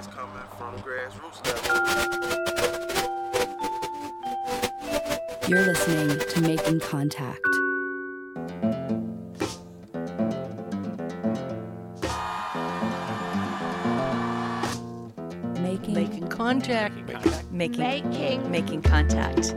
that's coming from grassroots level. You're listening to Making Contact. Making contact. Making contact.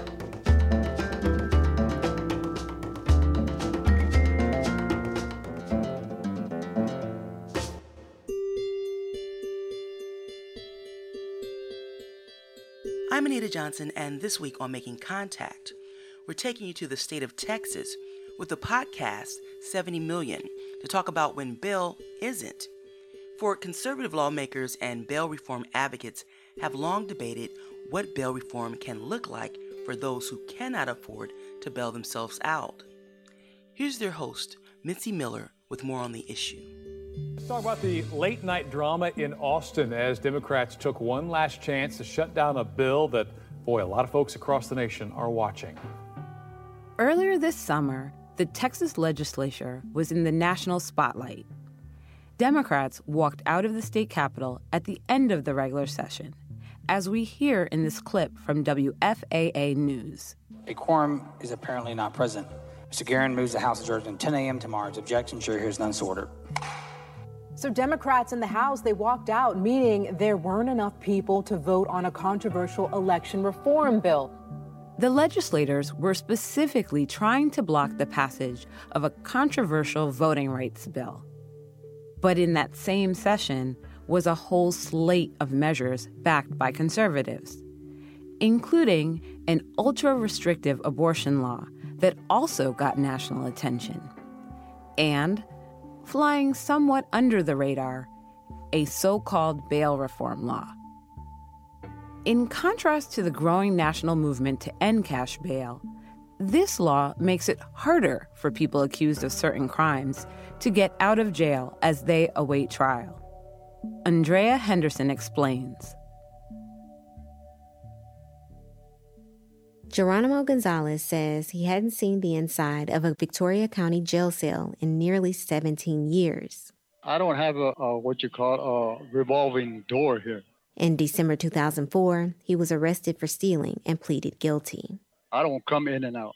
I'm Anita Johnson, and this week on Making Contact, we're taking you to the state of Texas with the podcast 70 Million to talk about when bail isn't. For conservative lawmakers and bail reform advocates have long debated what bail reform can look like for those who cannot afford to bail themselves out. Here's their host, Mitzi Miller, with more on the issue. Let's talk about the late-night drama in Austin as Democrats took one last chance to shut down a bill that, boy, a lot of folks across the nation are watching. Earlier this summer, the Texas legislature was in the national spotlight. Democrats walked out of the state capitol at the end of the regular session, as we hear in this clip from WFAA News. A quorum is apparently not present. Mr. Guerin moves the House adjourned at 10 a.m. tomorrow's objection. Chair hears none, so ordered. So Democrats in the House, they walked out, meaning there weren't enough people to vote on a controversial election reform bill. The legislators were specifically trying to block the passage of a controversial voting rights bill. But in that same session was a whole slate of measures backed by conservatives, including an ultra-restrictive abortion law that also got national attention, and flying somewhat under the radar, a so-called bail reform law. In contrast to the growing national movement to end cash bail, this law makes it harder for people accused of certain crimes to get out of jail as they await trial. Andrea Henderson explains. Geronimo Gonzalez says he hadn't seen the inside of a Victoria County jail cell in nearly 17 years. I don't have a revolving door here. In December 2004, he was arrested for stealing and pleaded guilty. I don't come in and out.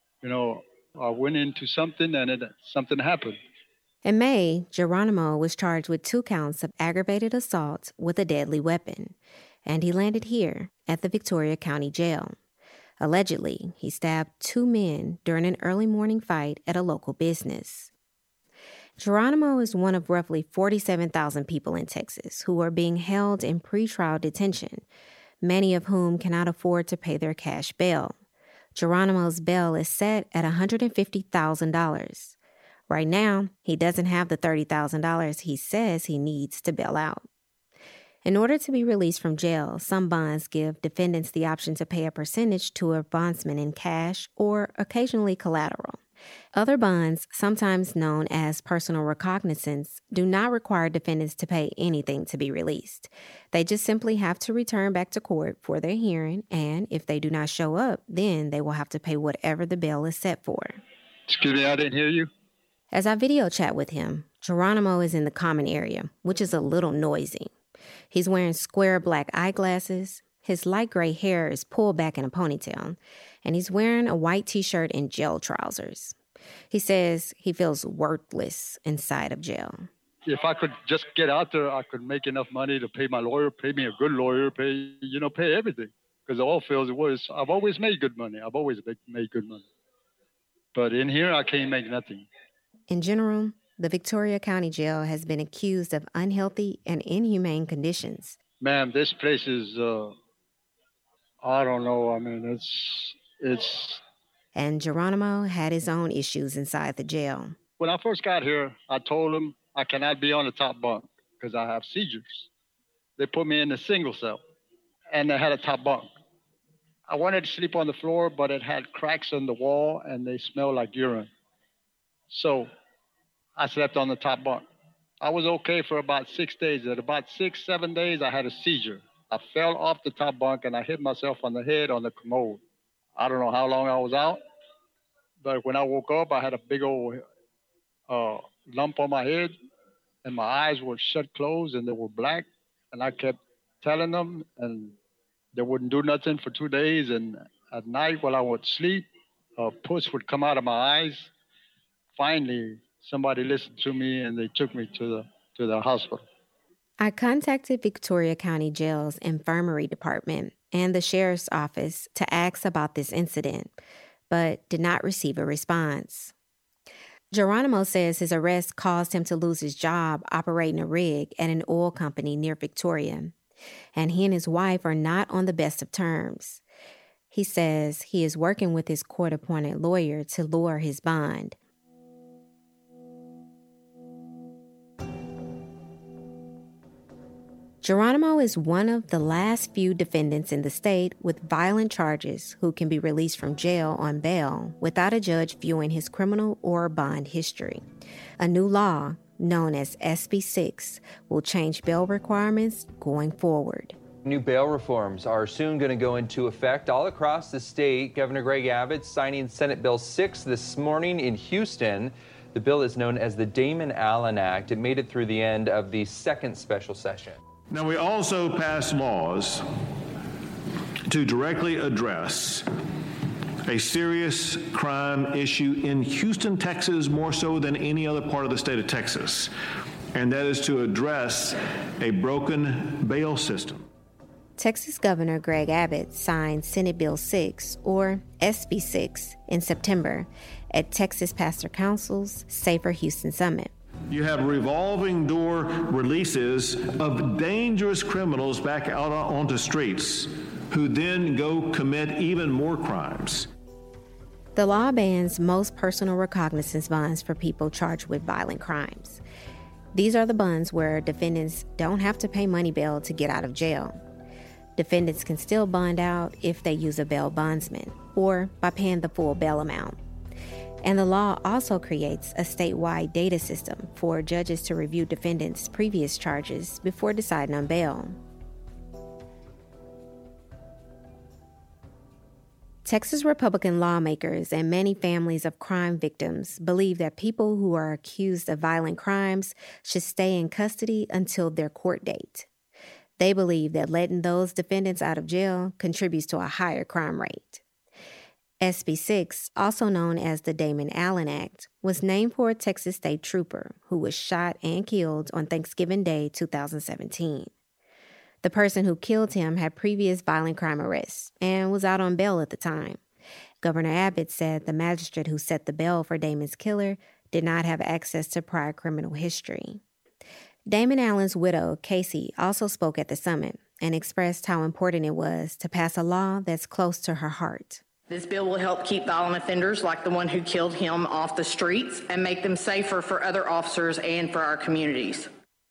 I went into something and something happened. In May, Geronimo was charged with 2 counts of aggravated assault with a deadly weapon, and he landed here at the Victoria County Jail. Allegedly, he stabbed 2 men during an early morning fight at a local business. Geronimo is one of roughly 47,000 people in Texas who are being held in pretrial detention, many of whom cannot afford to pay their cash bail. Geronimo's bail is set at $150,000. Right now, he doesn't have the $30,000 he says he needs to bail out. In order to be released from jail, some bonds give defendants the option to pay a percentage to a bondsman in cash or occasionally collateral. Other bonds, sometimes known as personal recognizance, do not require defendants to pay anything to be released. They just simply have to return back to court for their hearing, and if they do not show up, then they will have to pay whatever the bail is set for. Excuse me, I didn't hear you. As I video chat with him, Geronimo is in the common area, which is a little noisy. He's wearing square black eyeglasses, his light gray hair is pulled back in a ponytail, and he's wearing a white t-shirt and jail trousers. He says he feels worthless inside of jail. If I could just get out there, I could make enough money to pay my lawyer, pay me a good lawyer, pay everything. Because the oil fields, I've always made good money. I've always made good money. But in here, I can't make nothing. In general, the Victoria County Jail has been accused of unhealthy and inhumane conditions. Ma'am, this place is, I don't know. I mean, it's... And Geronimo had his own issues inside the jail. When I first got here, I told them I cannot be on the top bunk because I have seizures. They put me in a single cell, and they had a top bunk. I wanted to sleep on the floor, but it had cracks in the wall, and they smelled like urine. So I slept on the top bunk. I was okay for about 6 days. At about 6-7 days, I had a seizure. I fell off the top bunk, and I hit myself on the head on the commode. I don't know how long I was out, but when I woke up, I had a big old lump on my head, and my eyes were shut closed, and they were black. And I kept telling them, and they wouldn't do nothing for 2 days. And at night while I would sleep, a pus would come out of my eyes. Finally, somebody listened to me, and they took me to the hospital. I contacted Victoria County Jail's infirmary department and the sheriff's office to ask about this incident, but did not receive a response. Geronimo says his arrest caused him to lose his job operating a rig at an oil company near Victoria, and he and his wife are not on the best of terms. He says he is working with his court-appointed lawyer to lower his bond. Geronimo is one of the last few defendants in the state with violent charges who can be released from jail on bail without a judge viewing his criminal or bond history. A new law, known as SB 6, will change bail requirements going forward. New bail reforms are soon going to go into effect all across the state. Governor Greg Abbott signing Senate Bill 6 this morning in Houston. The bill is known as the Damon Allen Act. It made it through the end of the second special session. Now, we also passed laws to directly address a serious crime issue in Houston, Texas, more so than any other part of the state of Texas, and that is to address a broken bail system. Texas Governor Greg Abbott signed Senate Bill 6, or SB 6, in September at Texas Pastor Council's Safer Houston Summit. You have revolving door releases of dangerous criminals back out onto streets who then go commit even more crimes. The law bans most personal recognizance bonds for people charged with violent crimes. These are the bonds where defendants don't have to pay money bail to get out of jail. Defendants can still bond out if they use a bail bondsman or by paying the full bail amount. And the law also creates a statewide data system for judges to review defendants' previous charges before deciding on bail. Texas Republican lawmakers and many families of crime victims believe that people who are accused of violent crimes should stay in custody until their court date. They believe that letting those defendants out of jail contributes to a higher crime rate. SB 6, also known as the Damon Allen Act, was named for a Texas state trooper who was shot and killed on Thanksgiving Day 2017. The person who killed him had previous violent crime arrests and was out on bail at the time. Governor Abbott said the magistrate who set the bail for Damon's killer did not have access to prior criminal history. Damon Allen's widow, Casey, also spoke at the summit and expressed how important it was to pass a law that's close to her heart. This bill will help keep violent offenders like the one who killed him off the streets and make them safer for other officers and for our communities.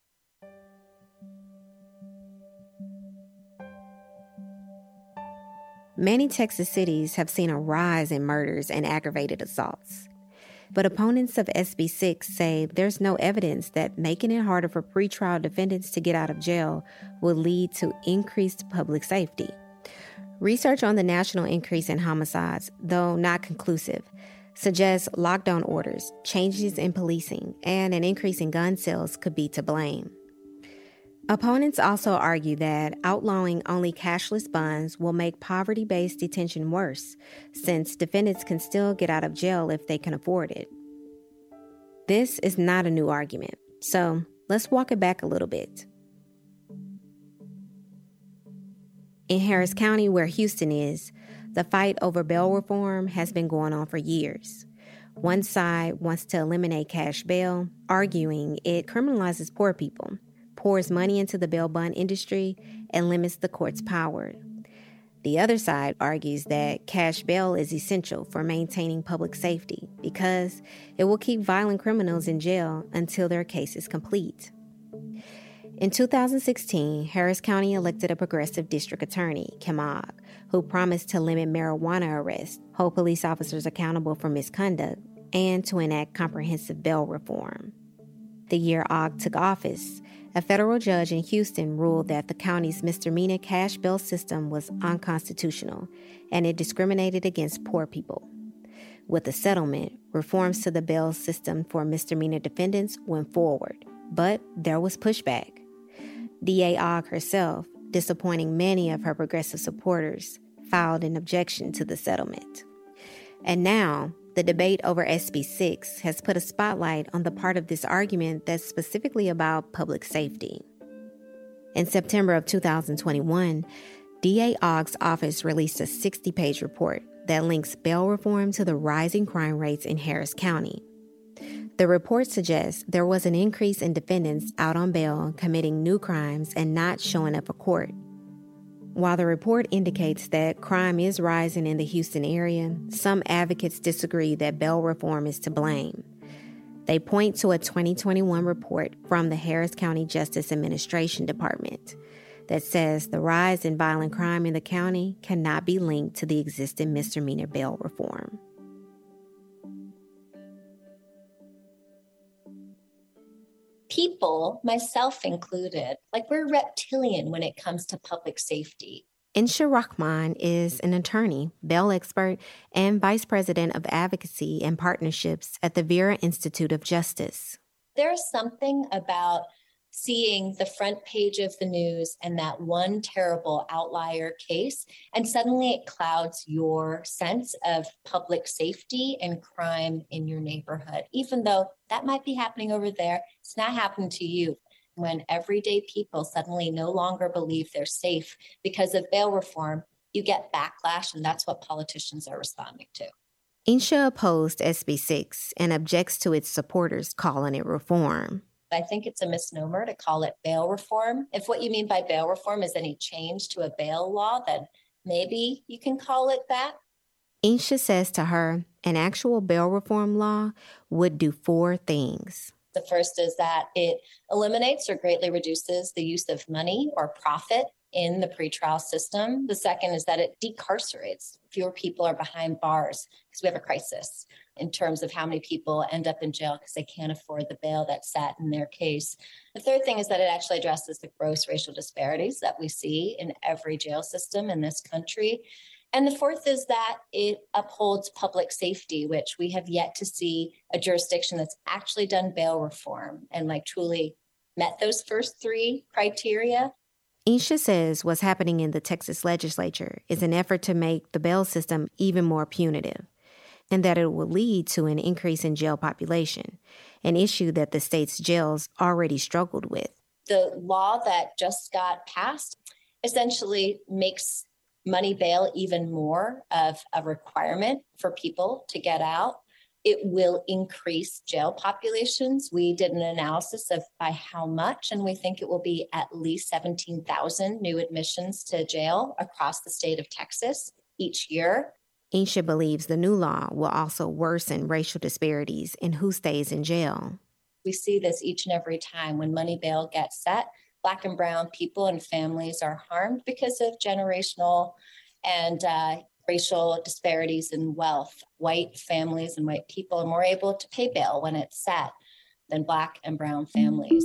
Many Texas cities have seen a rise in murders and aggravated assaults. But opponents of SB 6 say there's no evidence that making it harder for pretrial defendants to get out of jail will lead to increased public safety. Research on the national increase in homicides, though not conclusive, suggests lockdown orders, changes in policing, and an increase in gun sales could be to blame. Opponents also argue that outlawing only cashless bonds will make poverty-based detention worse, since defendants can still get out of jail if they can afford it. This is not a new argument, so let's walk it back a little bit. In Harris County, where Houston is, the fight over bail reform has been going on for years. One side wants to eliminate cash bail, arguing it criminalizes poor people, pours money into the bail bond industry, and limits the court's power. The other side argues that cash bail is essential for maintaining public safety because it will keep violent criminals in jail until their case is complete. In 2016, Harris County elected a progressive district attorney, Kim Ogg, who promised to limit marijuana arrests, hold police officers accountable for misconduct, and to enact comprehensive bail reform. The year Ogg took office, a federal judge in Houston ruled that the county's misdemeanor cash bail system was unconstitutional and it discriminated against poor people. With the settlement, reforms to the bail system for misdemeanor defendants went forward, but there was pushback. DA Ogg herself, disappointing many of her progressive supporters, filed an objection to the settlement. And now, the debate over SB 6 has put a spotlight on the part of this argument that's specifically about public safety. In September of 2021, DA Ogg's office released a 60-page report that links bail reform to the rising crime rates in Harris County. The report suggests there was an increase in defendants out on bail committing new crimes and not showing up for court. While the report indicates that crime is rising in the Houston area, some advocates disagree that bail reform is to blame. They point to a 2021 report from the Harris County Justice Administration Department that says the rise in violent crime in the county cannot be linked to the existing misdemeanor bail reform. People, myself included, we're reptilian when it comes to public safety. Insha Rahman is an attorney, bail expert, and vice president of advocacy and partnerships at the Vera Institute of Justice. There's something about seeing the front page of the news and that one terrible outlier case, and suddenly it clouds your sense of public safety and crime in your neighborhood. Even though that might be happening over there, it's not happening to you. When everyday people suddenly no longer believe they're safe because of bail reform, you get backlash, and that's what politicians are responding to. Insha opposed SB 6 and objects to its supporters calling it reform. I think it's a misnomer to call it bail reform. If what you mean by bail reform is any change to a bail law, then maybe you can call it that. Insha says to her, an actual bail reform law would do 4 things. The first is that it eliminates or greatly reduces the use of money or profit in the pretrial system. The second is that it decarcerates. Fewer people are behind bars because we have a crisis in terms of how many people end up in jail because they can't afford the bail that's set in their case. The third thing is that it actually addresses the gross racial disparities that we see in every jail system in this country. And the fourth is that it upholds public safety, which we have yet to see a jurisdiction that's actually done bail reform and truly met those first 3 criteria. Insha says what's happening in the Texas legislature is an effort to make the bail system even more punitive, and that it will lead to an increase in jail population, an issue that the state's jails already struggled with. The law that just got passed essentially makes money bail even more of a requirement for people to get out. It will increase jail populations. We did an analysis of by how much, and we think it will be at least 17,000 new admissions to jail across the state of Texas each year. Insha believes the new law will also worsen racial disparities in who stays in jail. We see this each and every time when money bail gets set. Black and brown people and families are harmed because of generational and racial disparities in wealth. White families and white people are more able to pay bail when it's set than Black and brown families.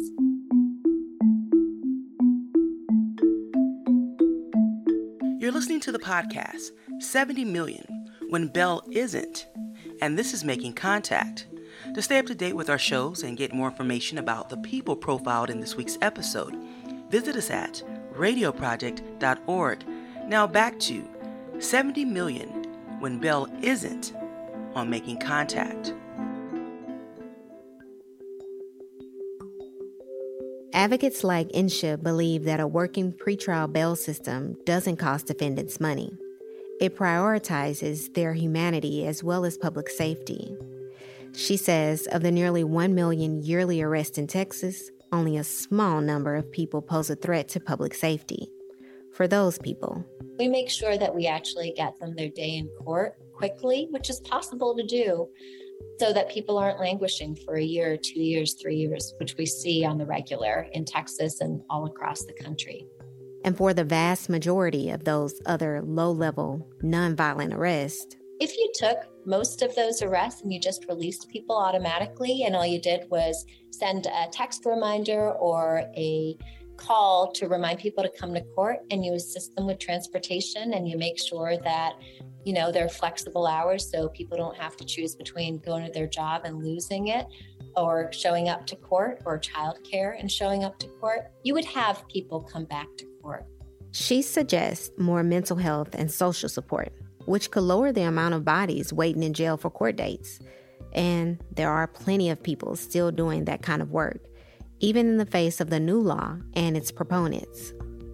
You're listening to the podcast, 70 Million, When Bail Isn't, and this is Making Contact. To stay up to date with our shows and get more information about the people profiled in this week's episode, visit us at radioproject.org. Now back to 70 Million, When Bail Isn't, on Making Contact. Advocates like Insha believe that a working pretrial bail system doesn't cost defendants money. It prioritizes their humanity as well as public safety. She says of the nearly 1 million yearly arrests in Texas, only a small number of people pose a threat to public safety. For those people, we make sure that we actually get them their day in court quickly, which is possible to do, so that people aren't languishing for a year, 2 years, 3 years, which we see on the regular in Texas and all across the country. And for the vast majority of those other low-level, nonviolent arrests, if you took most of those arrests and you just released people automatically and all you did was send a text reminder or a call to remind people to come to court, and you assist them with transportation, and you make sure that, you know, there are flexible hours so people don't have to choose between going to their job and losing it or showing up to court, or childcare and showing up to court. You would have people come back to court. She suggests more mental health and social support, which could lower the amount of bodies waiting in jail for court dates. And there are plenty of people still doing that kind of work, even in the face of the new law and its proponents.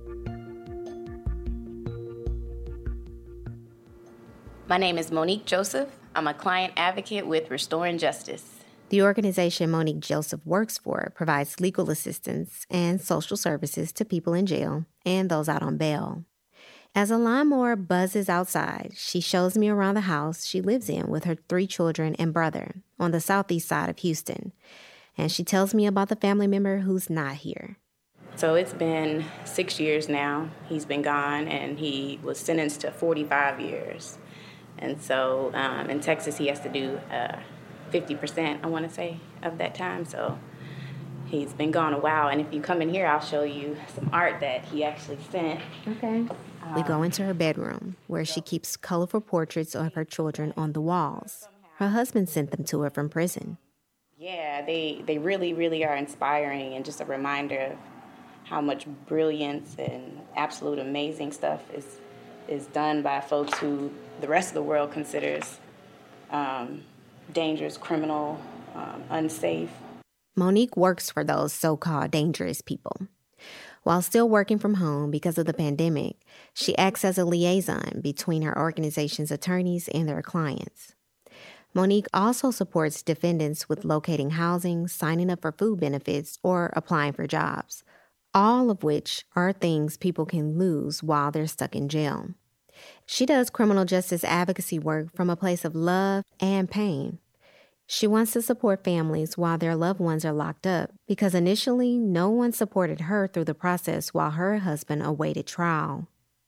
My name is Monique Joseph. I'm a client advocate with Restoring Justice. The organization Monique Joseph works for provides legal assistance and social services to people in jail and those out on bail. As a lawnmower buzzes outside, she shows me around the house she lives in with her 3 children and brother on the southeast side of Houston. And she tells me about the family member who's not here. So it's been 6 years now. He's been gone, and he was sentenced to 45 years. And so in Texas, he has to do 50%, I want to say, of that time. So he's been gone a while. And if you come in here, I'll show you some art that he actually sent. Okay. We go into her bedroom, where she keeps colorful portraits of her children on the walls. Her husband sent them to her from prison. Yeah, they really, really are inspiring, and just a reminder of how much brilliance and absolute amazing stuff is done by folks who the rest of the world considers dangerous, criminal, unsafe. Monique works for those so-called dangerous people. While still working from home because of the pandemic, she acts as a liaison between her organization's attorneys and their clients. Monique also supports defendants with locating housing, signing up for food benefits, or applying for jobs, all of which are things people can lose while they're stuck in jail. She does criminal justice advocacy work from a place of love and pain. She wants to support families while their loved ones are locked up because initially no one supported her through the process while her husband awaited trial.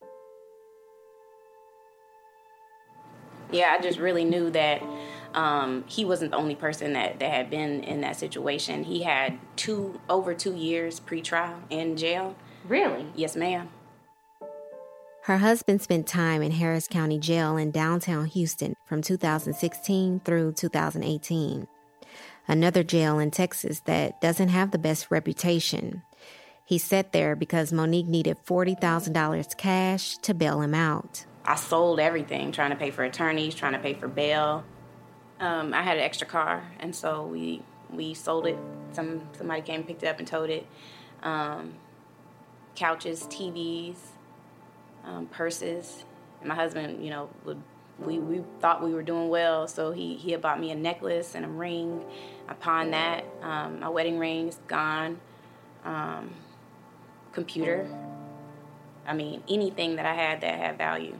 Yeah, I just really knew that he wasn't the only person that had been in that situation. He had over 2 years pre-trial in jail. Really? Yes, ma'am. Her husband spent time in Harris County Jail in downtown Houston from 2016 through 2018. Another jail in Texas that doesn't have the best reputation. He sat there because Monique needed $40,000 cash to bail him out. I sold everything, trying to pay for attorneys, trying to pay for bail. I had an extra car, and so we sold it. Somebody came and picked it up and towed it. Couches, TVs, purses. And my husband, you know, we thought we were doing well, so he had bought me a necklace and a ring. I pawned that. My wedding ring's gone. Computer. I mean, anything that I had that had value.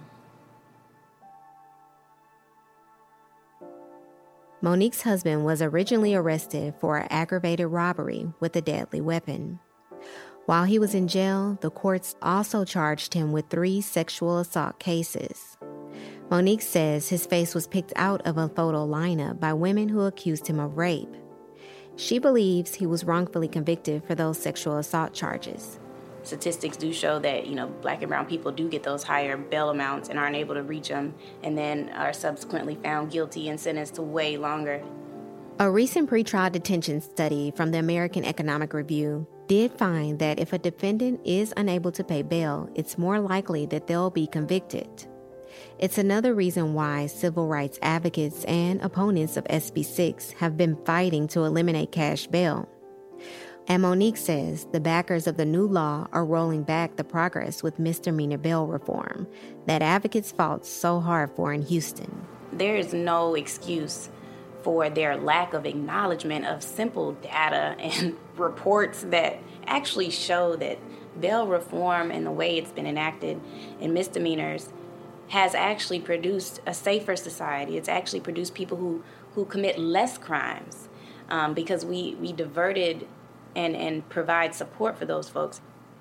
Monique's husband was originally arrested for aggravated robbery with a deadly weapon. While he was in jail, the courts also charged him with 3 sexual assault cases. Monique says his face was picked out of a photo lineup by women who accused him of rape. She believes he was wrongfully convicted for those sexual assault charges. Statistics do show that, you know, Black and brown people do get those higher bail amounts and aren't able to reach them, and then are subsequently found guilty and sentenced to way longer. A recent pretrial detention study from the American Economic Review did find that if a defendant is unable to pay bail, it's more likely that they'll be convicted. It's another reason why civil rights advocates and opponents of SB 6 have been fighting to eliminate cash bail. And Monique says the backers of the new law are rolling back the progress with misdemeanor bail reform that advocates fought so hard for in Houston. There is no excuse for their lack of acknowledgement of simple data and reports that actually show that bail reform and the way it's been enacted in misdemeanors has actually produced a safer society. It's actually produced people who commit less crimes because we diverted and provide support for those folks.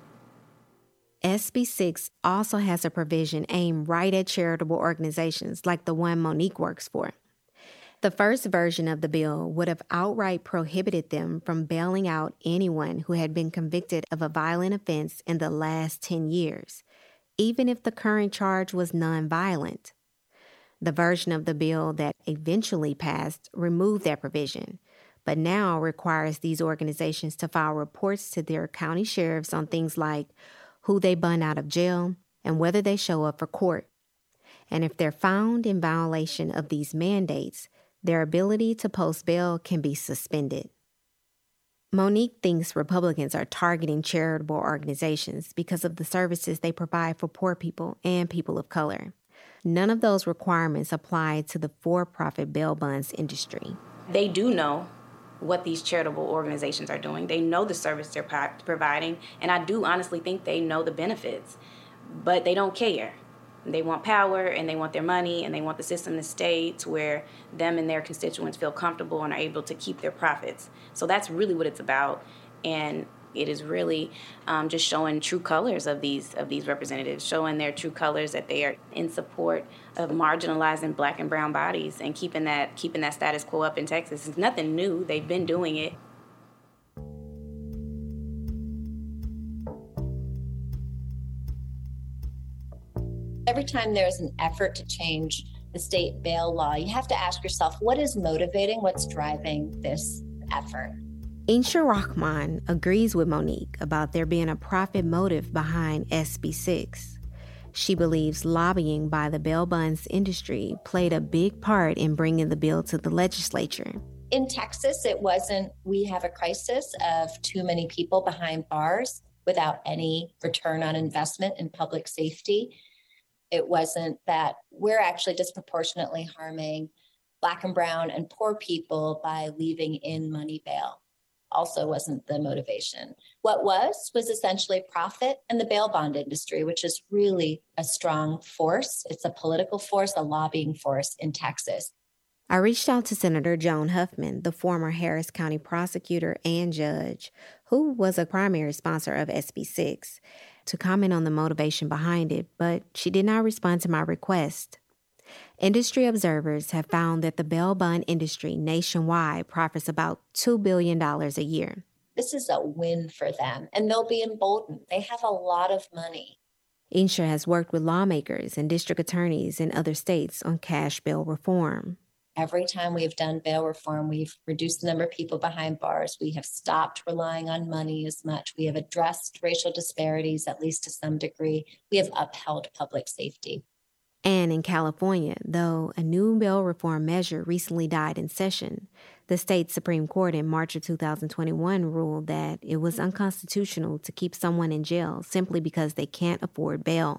SB 6 also has a provision aimed right at charitable organizations like the one Monique works for. The first version of the bill would have outright prohibited them from bailing out anyone who had been convicted of a violent offense in the last 10 years, even if the current charge was nonviolent. The version of the bill that eventually passed removed that provision, but now requires these organizations to file reports to their county sheriffs on things like who they bun out of jail and whether they show up for court. And if they're found in violation of these mandates, their ability to post bail can be suspended. Monique thinks Republicans are targeting charitable organizations because of the services they provide for poor people and people of color. None of those requirements apply to the for-profit bail bonds industry. They do know what these charitable organizations are doing. They know the service they're providing, and I do honestly think they know the benefits, but they don't care. They want power, and they want their money, and they want the system to stay to where them and their constituents feel comfortable and are able to keep their profits. So that's really what it's about, and it is really just showing true colors of these representatives, showing their true colors that they are in support of marginalizing Black and brown bodies and keeping that status quo up in Texas. It's nothing new. They've been doing it. Every time there's an effort to change the state bail law, you have to ask yourself, what is motivating, what's driving this effort? Insha Rahman agrees with Monique about there being a profit motive behind SB 6. She believes lobbying by the bail bonds industry played a big part in bringing the bill to the legislature. In Texas, it wasn't, we have a crisis of too many people behind bars without any return on investment in public safety. It wasn't that we're actually disproportionately harming Black and brown and poor people by leaving in money bail. Also wasn't the motivation. What was essentially profit and the bail bond industry, which is really a strong force. It's a political force, a lobbying force in Texas. I reached out to Senator Joan Huffman, the former Harris County prosecutor and judge, who was a primary sponsor of SB 6, to comment on the motivation behind it, but she did not respond to my request. Industry observers have found that the bail bond industry nationwide profits about $2 billion a year. This is a win for them, and they'll be emboldened. They have a lot of money. Insha has worked with lawmakers and district attorneys in other states on cash bail reform. Every time we've done bail reform, we've reduced the number of people behind bars. We have stopped relying on money as much. We have addressed racial disparities, at least to some degree. We have upheld public safety. And in California, though a new bail reform measure recently died in session, the state Supreme Court in March of 2021 ruled that it was unconstitutional to keep someone in jail simply because they can't afford bail.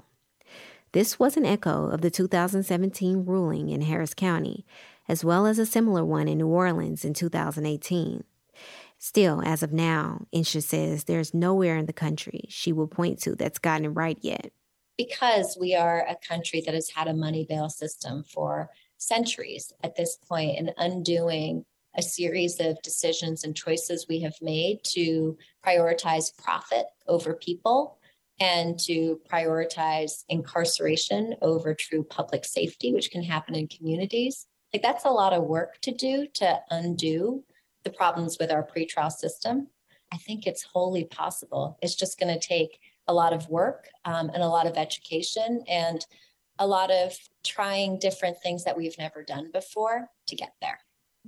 This was an echo of the 2017 ruling in Harris County, as well as a similar one in New Orleans in 2018. Still, as of now, Insha says there's nowhere in the country she will point to that's gotten it right yet. Because we are a country that has had a money bail system for centuries at this point, and undoing a series of decisions and choices we have made to prioritize profit over people and to prioritize incarceration over true public safety, which can happen in communities. Like, that's a lot of work to do to undo the problems with our pretrial system. I think it's wholly possible. It's just going to take a lot of work and a lot of education and a lot of trying different things that we've never done before to get there.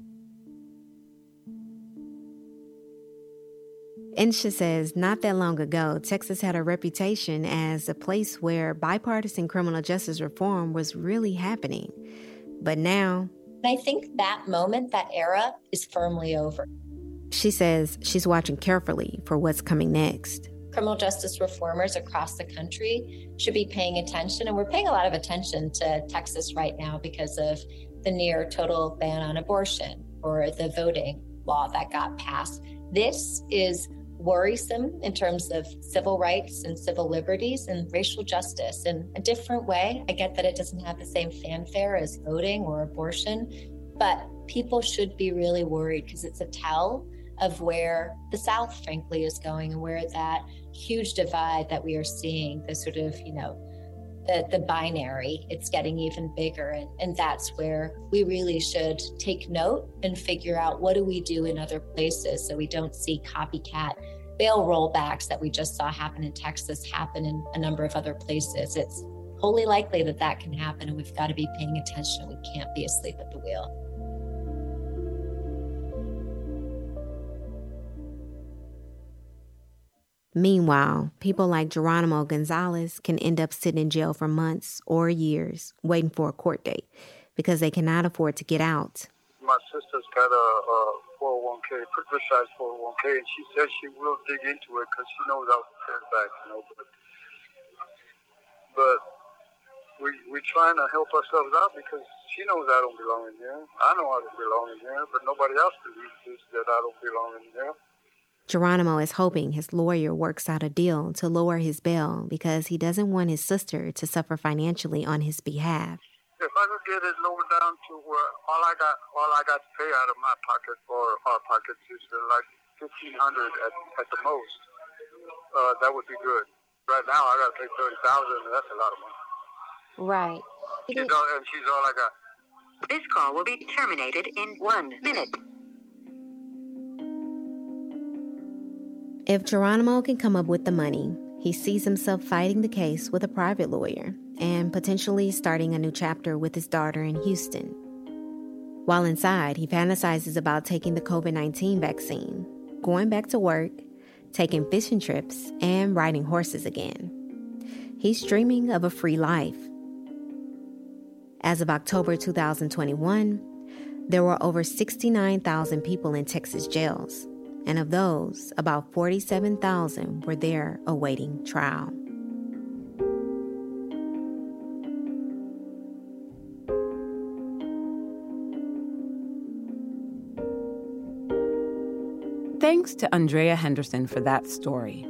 Insha says not that long ago, Texas had a reputation as a place where bipartisan criminal justice reform was really happening. But now, I think that moment, that era, is firmly over. She says she's watching carefully for what's coming next. Criminal justice reformers across the country should be paying attention, and we're paying a lot of attention to Texas right now because of the near total ban on abortion or the voting law that got passed. This is worrisome in terms of civil rights and civil liberties and racial justice in a different way. I get that it doesn't have the same fanfare as voting or abortion, but people should be really worried because it's a tell of where the South, frankly, is going and where that huge divide that we are seeing, the sort of, the binary, it's getting even bigger. And that's where we really should take note and figure out what do we do in other places so we don't see copycat bail rollbacks that we just saw happen in Texas happen in a number of other places. It's wholly likely that that can happen, and we've got to be paying attention. We can't be asleep at the wheel. Meanwhile, people like Geronimo Gonzalez can end up sitting in jail for months or years waiting for a court date because they cannot afford to get out. My sister's got a 401k, pretty sized 401k, and she says she will dig into it because she knows I'll pay it back, But we're trying to help ourselves out because she knows I don't belong in here. I know I don't belong in here, but nobody else believes that I don't belong in here. Geronimo is hoping his lawyer works out a deal to lower his bail because he doesn't want his sister to suffer financially on his behalf. If I could get it lowered down to where all I got to pay out of my pocket or our pockets is like $1,500 at the most, that would be good. Right now I got to pay $30,000, and that's a lot of money. Right. She's all I got. This call will be terminated in 1 minute. If Geronimo can come up with the money, he sees himself fighting the case with a private lawyer and potentially starting a new chapter with his daughter in Houston. While inside, he fantasizes about taking the COVID-19 vaccine, going back to work, taking fishing trips, and riding horses again. He's dreaming of a free life. As of October 2021, there were over 69,000 people in Texas jails. And of those, about 47,000 were there awaiting trial. Thanks to Andrea Henderson for that story.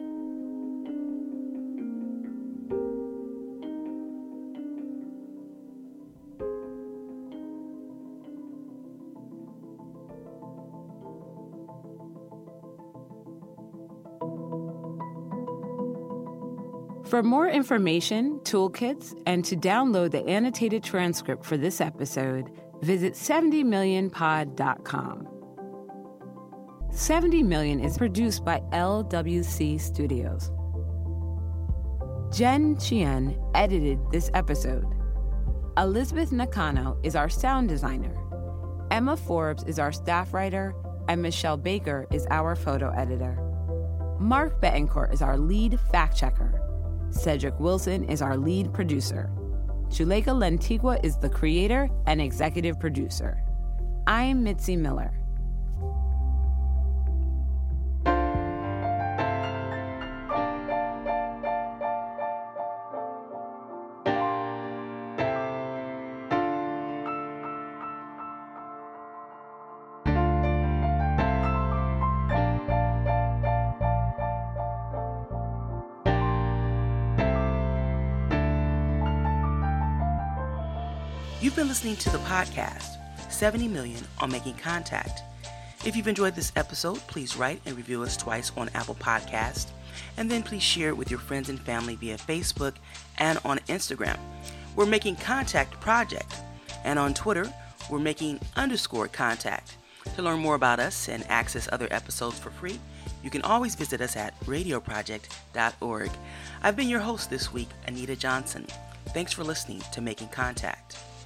For more information, toolkits, and to download the annotated transcript for this episode, visit 70millionpod.com. 70 Million is produced by LWC Studios. Jen Chien edited this episode. Elizabeth Nakano is our sound designer. Emma Forbes is our staff writer, and Michelle Baker is our photo editor. Mark Betancourt is our lead fact-checker. Cedric Wilson is our lead producer. Juleka Lentigua is the creator and executive producer. I'm Mitzi Miller. You've been listening to the podcast, 70 Million on Making Contact. If you've enjoyed this episode, please write and review us twice on Apple Podcasts, and then please share it with your friends and family via Facebook and on Instagram. We're Making Contact Project, and on Twitter, we're Making_Contact. To learn more about us and access other episodes for free, you can always visit us at radioproject.org. I've been your host this week, Anita Johnson. Thanks for listening to Making Contact.